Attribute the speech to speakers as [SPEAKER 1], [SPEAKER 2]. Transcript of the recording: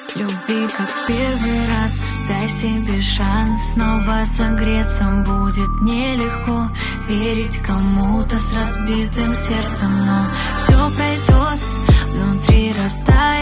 [SPEAKER 1] Люби как в первый раз, дай себе шанс снова согреться. Будет нелегко верить кому-то с разбитым сердцем, но все пройдет, внутри растает